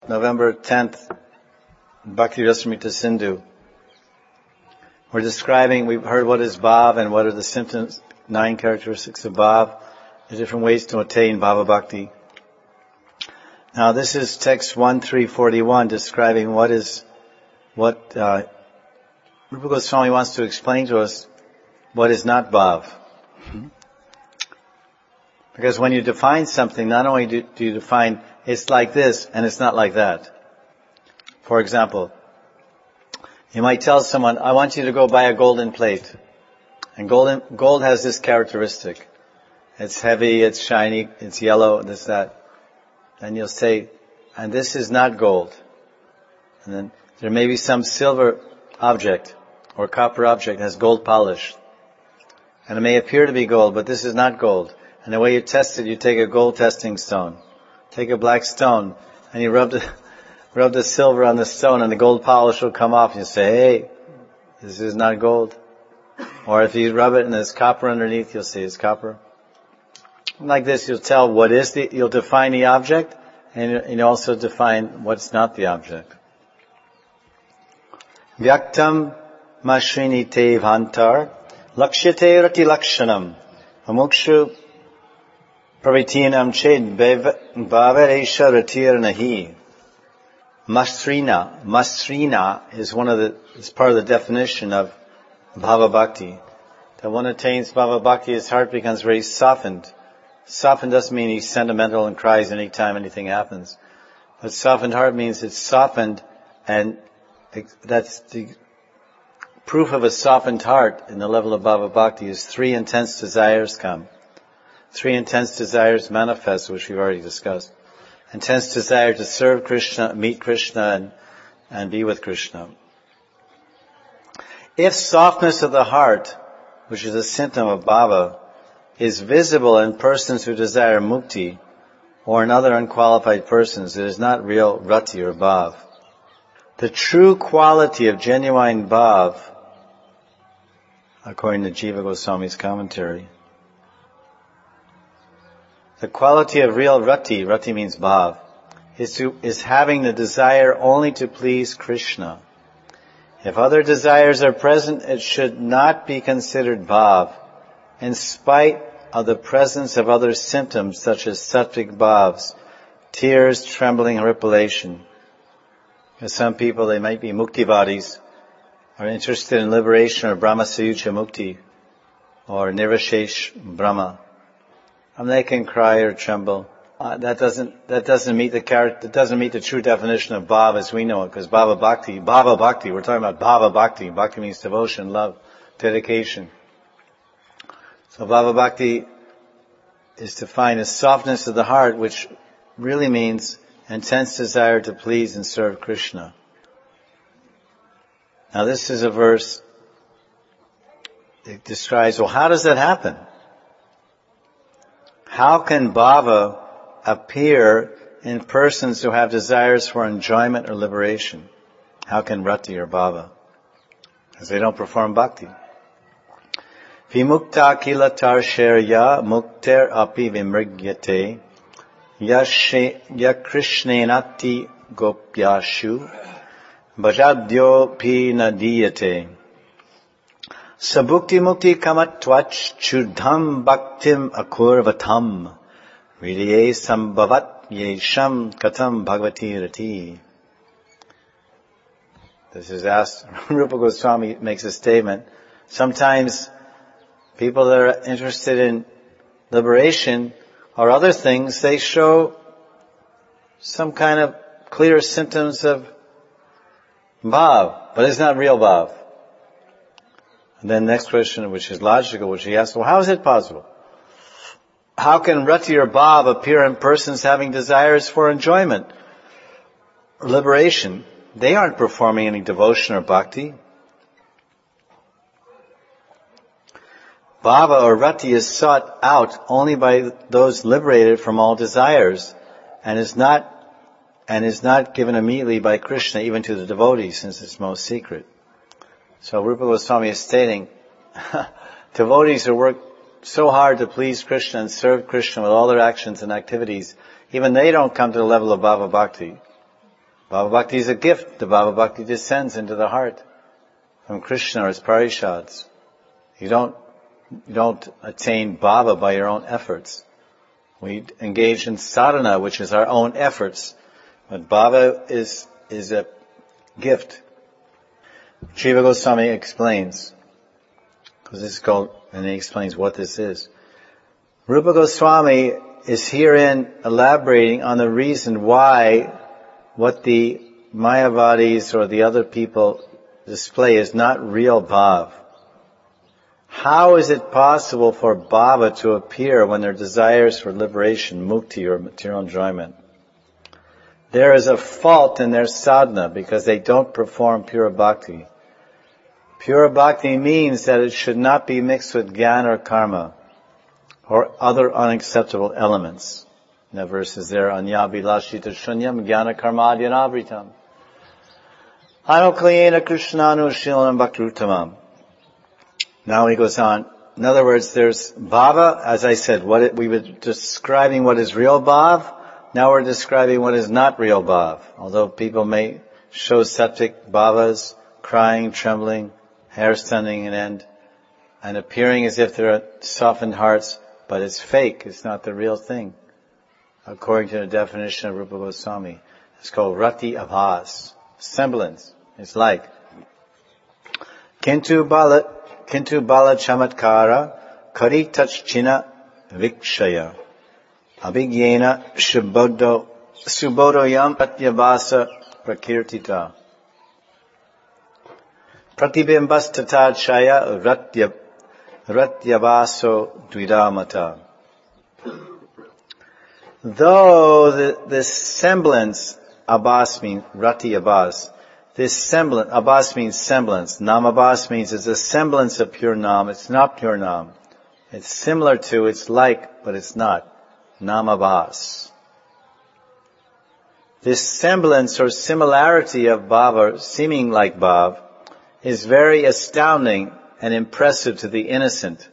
November 10th, Bhakti Rasamrita Sindhu. We've heard what is bhav and what are the symptoms, 9 characteristics of bhav, the different ways to attain bhava bhakti. Now this is text 1341 describing what Rupa Goswami wants to explain to us what is not bhav. Because when you define something, not only do you define it's like this and it's not like that. For example, you might tell someone, I want you to go buy a golden plate. And gold has this characteristic. It's heavy, it's shiny, it's yellow, this, that. And you'll say, and this is not gold. And then there may be some silver object or copper object that has gold polish. And it may appear to be gold, but this is not gold. And the way you test it, you take a gold testing stone. Take a black stone, and you rub the silver on the stone, and the gold polish will come off. And you say, hey, this is not gold. Or if you rub it and there's copper underneath, you'll say it's copper. Like this, you'll tell you'll define the object, and you also define what's not the object. Vyaktam mashrini te vantar, lakshyate rati lakshanam, amukshu pravitinam ched bhavaresha ratir nahi. Masrina is part of the definition of bhava bhakti. That one attains bhava bhakti, his heart becomes very softened. Softened doesn't mean he's sentimental and cries anytime anything happens. But softened heart means it's softened, and that's the proof of a softened heart in the level of bhava bhakti is 3 intense desires come. 3 intense desires manifest, which we've already discussed. Intense desire to serve Krishna, meet Krishna, and be with Krishna. If softness of the heart, which is a symptom of bhava, is visible in persons who desire mukti, or in other unqualified persons, it is not real rati or bhav. The true quality of genuine bhav, according to Jiva Goswami's commentary, the quality of real rati means bhav, is having the desire only to please Krishna. If other desires are present, it should not be considered bhav, in spite of the presence of other symptoms such as sattvic bhavs, tears, trembling, and ripplation. Because some people, they might be muktivadis, are interested in liberation or Brahma Sayuja Mukti, or Nirvashesh Brahma. And they can cry or tremble. That doesn't meet the true definition of bhav as we know it, because bhava bhakti, we're talking about bhava bhakti. Bhakti means devotion, love, dedication. So bhava bhakti is defined as softness of the heart, which really means intense desire to please and serve Krishna. Now this is a verse that describes, well, how does that happen? How can bhava appear in persons who have desires for enjoyment or liberation? How can rati or bhava? Because they don't perform bhakti. Vimukta kilatar sherya mukter api vimrigyate yakrishnenati gopyashu bhajadyo pi nadiyate sabukti mukti kamatvach chudham bhaktim akurvatam Hridaye sambhavat yesham katam bhagavati rati. This is asked, Rupa Goswami makes a statement. Sometimes people that are interested in liberation or other things, they show some kind of clear symptoms of bhav, but it's not real bhav. And then next question, which is logical, which he asks, well, how is it possible? How can rati or bhav appear in persons having desires for enjoyment or liberation? They aren't performing any devotion or bhakti. Bhava or rati is sought out only by those liberated from all desires, and is not given immediately by Krishna even to the devotees, since it's most secret. So Rupa Goswami is stating, devotees who work so hard to please Krishna and serve Krishna with all their actions and activities, even they don't come to the level of bhava bhakti. Bhava Bhakti is a gift. The Bhava Bhakti descends into the heart from Krishna or his parishads. You don't attain Bhava by your own efforts. We engage in sadhana, which is our own efforts. But Bhava is a gift. Jiva Goswami explains, because this is called, and he explains what this is. Rupa Goswami is herein elaborating on the reason why what the Mayavadis or the other people display is not real bhav. How is it possible for bhava to appear when their desires for liberation, mukti, or material enjoyment? There is a fault in their sadhana because they don't perform pure bhakti. Pure bhakti means that it should not be mixed with jnana or karma or other unacceptable elements. And that verse is there, Anya Vilashita Shunyam Jnana Karmadyanavritam. Anukliyena Krishnanu Shilanam Bhakrutamam. Now he goes on. In other words, there's bhava, as I said, we were describing what is real bhav. Now we're describing what is not real bhav. Although people may show sattvic bhavas, crying, trembling, hair standing on end, and appearing as if they're softened hearts, but it's fake. It's not the real thing. According to the definition of Rupa Goswami, it's called rati abhas, semblance. It's like Kintu bala chamatkara kari tachchina vikshaya abhigyena subodoyam pratyabhasa prakirtita pratibhimbastata chaya ratyabhaso dvidamata. Though this semblance, abhas means rati abhas, this semblance, abhas means semblance, nam abhas means it's a semblance of pure nam, it's not pure nam. It's similar to, it's like, but it's not. Nam abhas. This semblance or similarity of bhava, seeming like bhav, is very astounding and impressive to the innocent.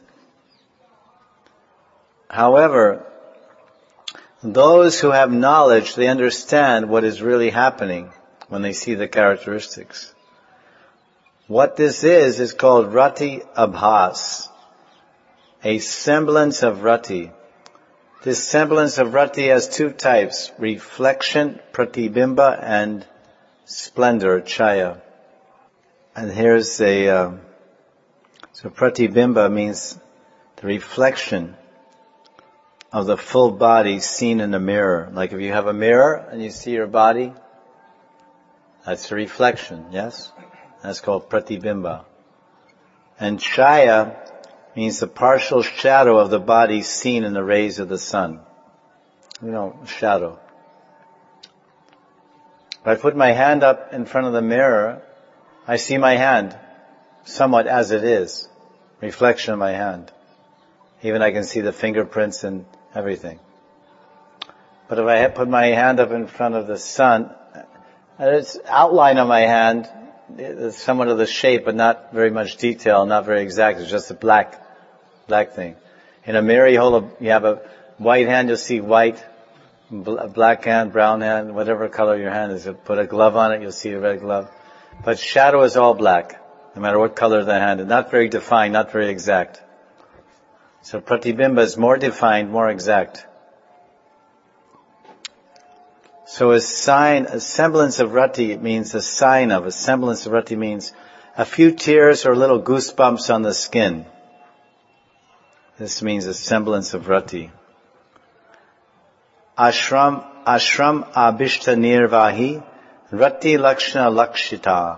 However, those who have knowledge, they understand what is really happening when they see the characteristics. What this is called rati abhas, a semblance of rati. This semblance of rati has two types, reflection, pratibimba, and splendor, chaya. And here's so pratibimba means the reflection of the full body seen in a mirror. Like if you have a mirror and you see your body, that's a reflection, yes? That's called pratibimba. And chaya means the partial shadow of the body seen in the rays of the sun. Shadow. If I put my hand up in front of the mirror, I see my hand somewhat as it is. Reflection of my hand. Even I can see the fingerprints and everything. But if I put my hand up in front of the sun, it's outline of my hand, it's somewhat of the shape, but not very much detail, not very exact. It's just a black thing. In a mirror, you have a white hand, you'll see white, black hand, brown hand, whatever color your hand is. You put a glove on it, you'll see a red glove. But shadow is all black, no matter what color the hand is. Not very defined, not very exact. So pratibimba is more defined, more exact. So a semblance of rati, it means a sign of. A semblance of rati means a few tears or little goosebumps on the skin. This means a semblance of rati. Ashram abhishta nirvahi rati lakshana lakshita.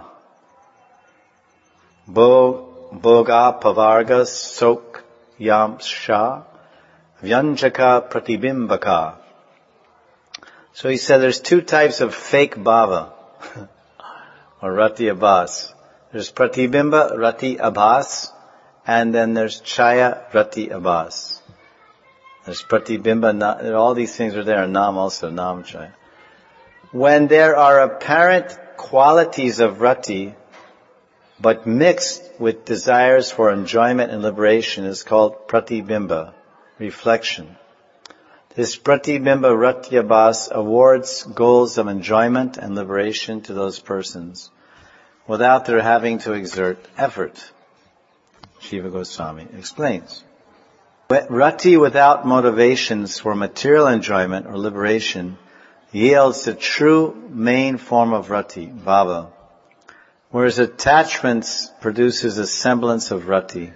Bhoga pavarga sok yamsha vyanjaka pratibimbaka. So he said there's two types of fake bhava, or rati abhas. There's pratibimba, rati abhas, and then there's chaya, rati abhas. There's pratibimba, all these things are there, and nam also, nam chaya. When there are apparent qualities of rati, but mixed with desires for enjoyment and liberation, is called pratibimba, reflection. This Pratibimba Ratyabhas awards goals of enjoyment and liberation to those persons without their having to exert effort. Jiva Goswami explains. Rati without motivations for material enjoyment or liberation yields the true main form of rati, bhava, whereas attachments produces a semblance of rati.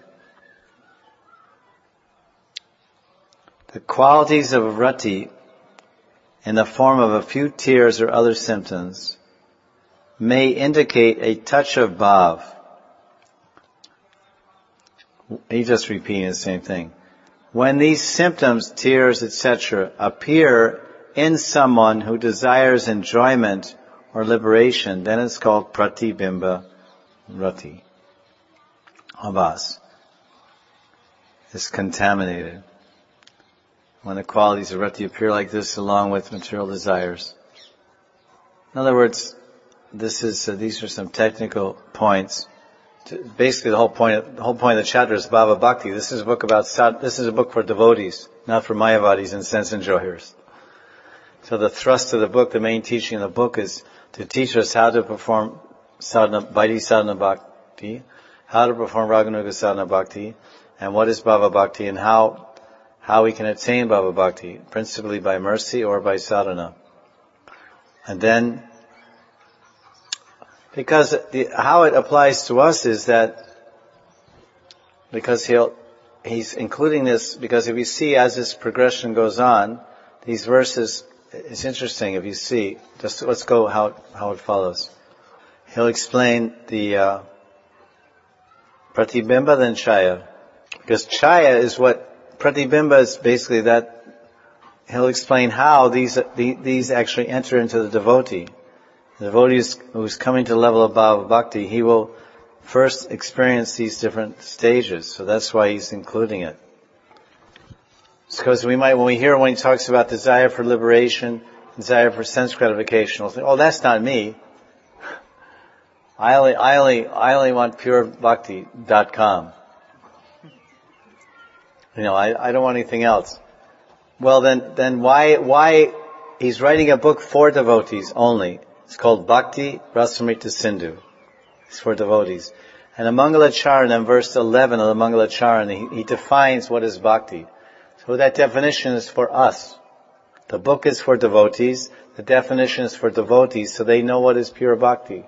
The qualities of rati in the form of a few tears or other symptoms may indicate a touch of bhav. He's just repeating the same thing. When these symptoms, tears, etc., appear in someone who desires enjoyment or liberation, then it's called pratibimba rati. Abhas. It's contaminated. When the qualities of rati appear like this along with material desires. In other words, these are some technical points. Basically, the whole point of the chapter is Bhava Bhakti. This is a book for devotees, not for Mayavadis and sense enjoyers. So the thrust of the book, the main teaching of the book, is to teach us how to perform Vaidhi Sadhana Bhakti, how to perform Raganuga Sadhana Bhakti, and what is Bhava Bhakti, and how we can attain Bhava Bhakti, principally by mercy or by sadhana. And then, because how it applies to us is that, because he's including this, because if you see as this progression goes on, these verses, it's interesting if you see, just let's go how it follows. He'll explain the pratibimba, then chaya. Because chaya is what, pratibimba is basically that, he'll explain how these actually enter into the devotee. The devotee who's coming to the level of Bhava Bhakti, he will first experience these different stages. So that's why he's including it. Because when he talks about desire for liberation, desire for sense gratification, we'll think, oh, that's not me. I only want purebhakti.com. I don't want anything else. Well, then why he's writing a book for devotees only. It's called Bhakti Rasamrita Sindhu. It's for devotees. And the Mangalacharana, in verse 11 of the Mangalacharana, he defines what is Bhakti. So that definition is for us. The book is for devotees. The definition is for devotees, so they know what is pure Bhakti.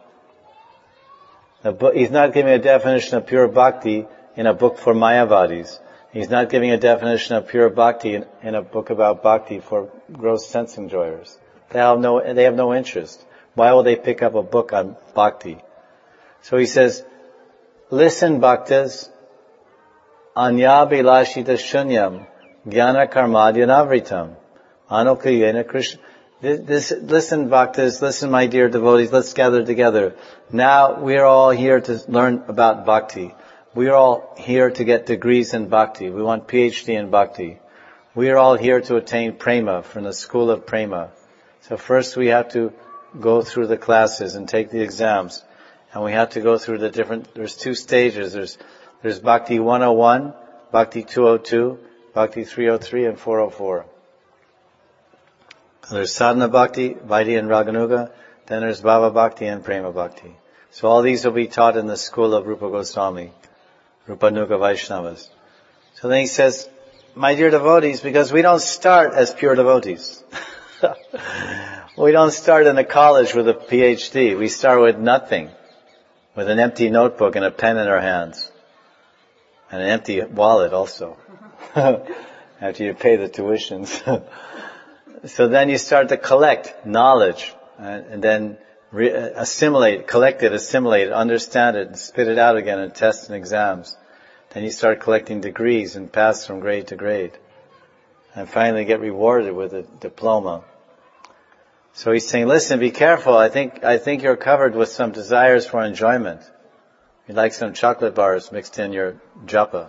He's not giving a definition of pure Bhakti in a book for Mayavadis. He's not giving a definition of pure Bhakti in a book about Bhakti for gross sense enjoyers. They have no interest. Why will they pick up a book on Bhakti? So he says, listen Bhaktas, anyabhilashita shunyam, jnana karmadyanavritam, anukayena Krishna. Listen Bhaktas, listen my dear devotees, let's gather together. Now we're all here to learn about Bhakti. We're all here to get degrees in Bhakti. We want PhD in Bhakti. We're all here to attain Prema from the school of Prema. So first we have to go through the classes and take the exams. And we have to go through there's two stages. There's Bhakti 101, Bhakti 202, Bhakti 303, and 404. There's Sadhana Bhakti, Vaidhi and Raganuga. Then there's Bhava Bhakti and Prema Bhakti. So all these will be taught in the school of Rupa Goswami, Rupanuga Vaishnavas. So then he says, my dear devotees, because we don't start as pure devotees. We don't start in a college with a PhD. We start with nothing. With an empty notebook and a pen in our hands. And an empty wallet also. After you pay the tuitions. So then you start to collect knowledge. And then collect it, assimilate it, understand it, and spit it out again in tests and exams. Then you start collecting degrees and pass from grade to grade. And finally get rewarded with a diploma. So he's saying, listen, be careful. I think you're covered with some desires for enjoyment. You'd like some chocolate bars mixed in your japa.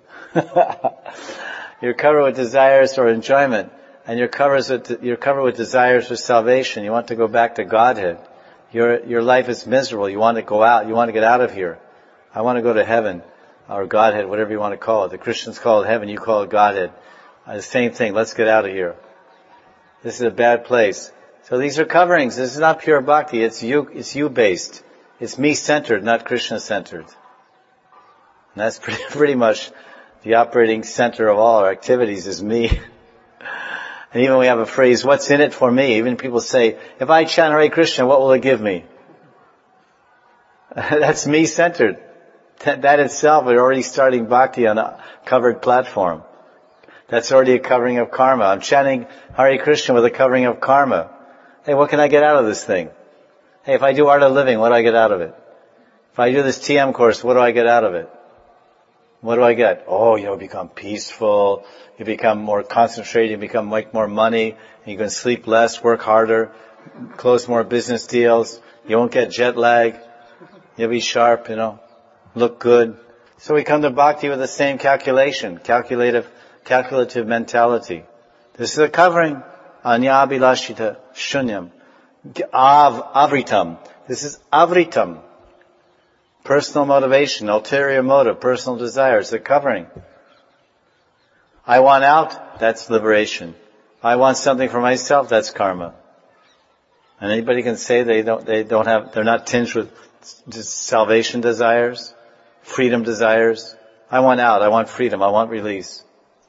You're covered with desires for enjoyment. And you're covered with desires for salvation. You want to go back to Godhead. Your life is miserable. You want to go out. You want to get out of here. I want to go to heaven. Or Godhead, whatever you want to call it. The Christians call it heaven. You call it Godhead. The same thing. Let's get out of here. This is a bad place. So these are coverings. This is not pure bhakti. It's you based. It's me centered, not Krishna centered. And that's pretty much the operating center of all our activities is me. And even we have a phrase, what's in it for me? Even people say, if I chant Hare Krishna, what will it give me? That's me centered. That itself, we're already starting bhakti on a covered platform. That's already a covering of karma. I'm chanting Hare Krishna with a covering of karma. Hey, what can I get out of this thing? Hey, if I do art of living, what do I get out of it? If I do this TM course, what do I get out of it? What do I get? Oh, you'll become peaceful, you become more concentrated, you make more money, you can sleep less, work harder, close more business deals, you won't get jet lag, you'll be sharp, look good. So we come to bhakti with the same calculative mentality. This is a covering. Anya abhilashita shunyam. Avritam. This is avritam. Personal motivation, ulterior motive, personal desires, the covering. I want out, that's liberation. I want something for myself, that's karma. And anybody can say they're not tinged with just salvation desires, freedom desires. I want out, I want freedom, I want release.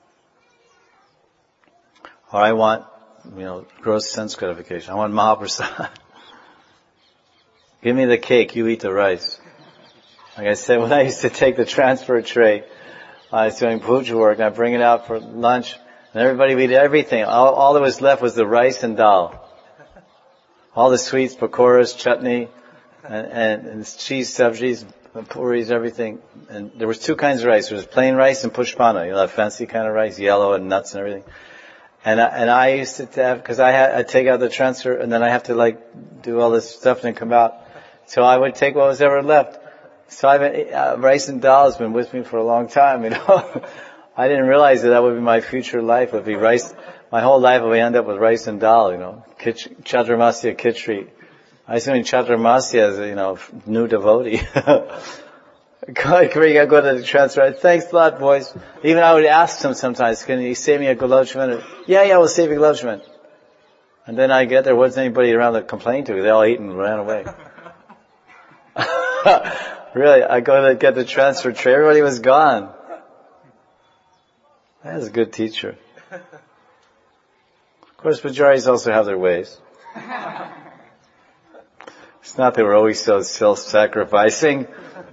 Or I want, gross sense gratification. I want Mahaprasad. Give me the cake, you eat the rice. Like I said, when I used to take the transfer tray, I was doing puja work, and I bring it out for lunch, and everybody would eat everything. All that was left was the rice and dal. All the sweets, pakoras, chutney, and cheese sabjis, puris, everything. And there was two kinds of rice. There was plain rice and pushpana. That fancy kind of rice, yellow and nuts and everything. And I used to have, because I'd take out the transfer, and then I have to do all this stuff and then come out. So I would take what was ever left. So rice and dal has been with me for a long time, I didn't realize that would be my future life, would be rice. My whole life would end up with rice and dal, Chaturmasya Khichdi. I was doing Chaturmasya as a, new devotee. Go to the transfer. Thanks a lot, boys. Even I would ask them sometimes, can you save me a gulab jamun? Yeah, we'll save you a gulab jamun. And then I get there, wasn't anybody around to complain to. They all ate and ran away. Really, I go to get the transfer tray, everybody was gone. That was a good teacher. Of course, Pujaris also have their ways. It's not that we're always so self-sacrificing.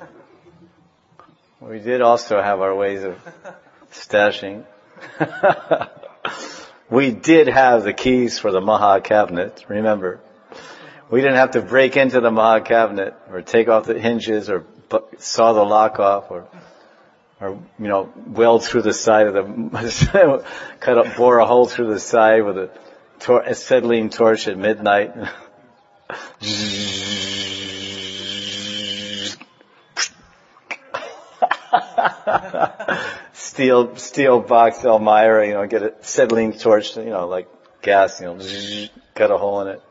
We did also have our ways of stashing. We did have the keys for the Maha Cabinet, remember. We didn't have to break into the Maha Cabinet or take off the hinges or saw the lock off or weld through the side of the, bore a hole through the side with a acetylene torch at midnight. Steel box Elmira, get a acetylene torch, like gas, cut a hole in it.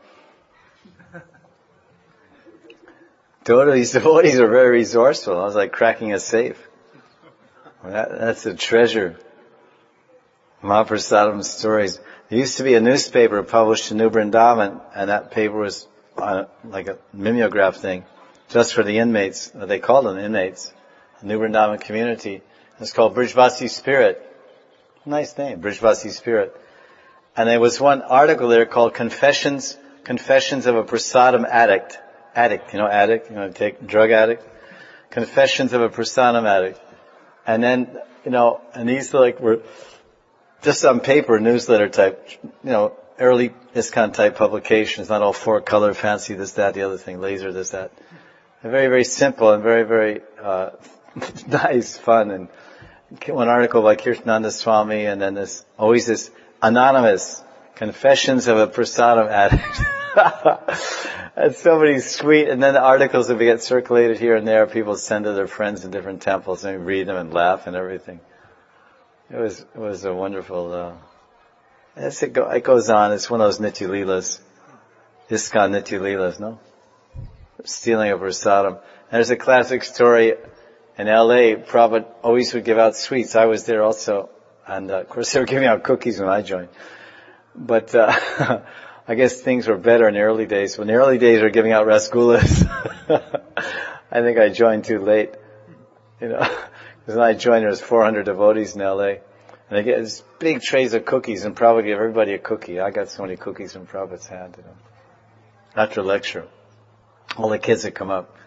These devotees are very resourceful. I was like cracking a safe. That's a treasure. Mahaprasadam stories. There used to be a newspaper published in New Vrindavan, and that paper was like a mimeograph thing, just for the inmates. They called them inmates. The New Vrindavan community. It's called Brijvasi Spirit. Nice name, Brijvasi Spirit. And there was one article there called Confessions of a Prasadam Addict. Addict, take drug addict. Confessions of a Prasadam Addict. And then, and these were just on paper, newsletter type, early ISKCON type publications, not all four color, fancy, this, that, the other thing, laser, this, that. They're very, very simple and very, very, nice, fun. And one article by Kirtananda Swami, and then always this anonymous Confessions of a Prasadam Addict. That's so many sweet, and then the articles that get circulated here and there, people send to their friends in different temples and read them and laugh and everything. It was a wonderful, it goes on. It's one of those Nitya Leelas. ISKCON Nitya Leelas, no? Stealing of Prasadam. There's a classic story in LA. Prabhupada always would give out sweets. I was there also. And, of course, they were giving out cookies when I joined. But I guess things were better in the early days. When the early days they were giving out rasgullas, I think I joined too late. Because when I joined, there was 400 devotees in LA. And they get these big trays of cookies, and Prabhupada gave everybody a cookie. I got so many cookies from Prabhupada's hand. After lecture, all the kids would come up.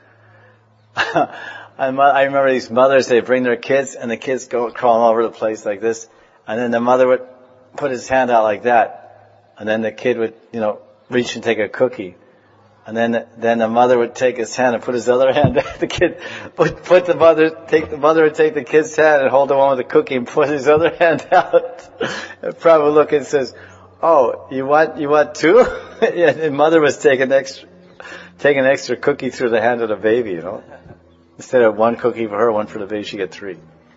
I remember these mothers, they bring their kids, and the kids go crawling all over the place like this. And then the mother would put his hand out like that. And then the kid would, reach and take a cookie. And then the mother would take his hand and put his other hand. The kid would the mother would take the kid's hand and hold the one with the cookie and put his other hand out. And Prabhupada would look and says, "Oh, you want two?" And the mother was taking an extra cookie through the hand of the baby, Instead of one cookie for her, one for the baby, she got 3.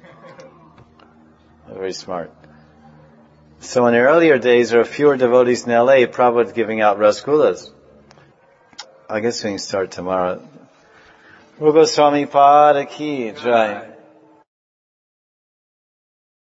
Very smart. So in the earlier days, there were fewer devotees in LA. Prabhupada was giving out rasgullas. I guess we can start tomorrow. Rupa Swami Pada Ki Jai.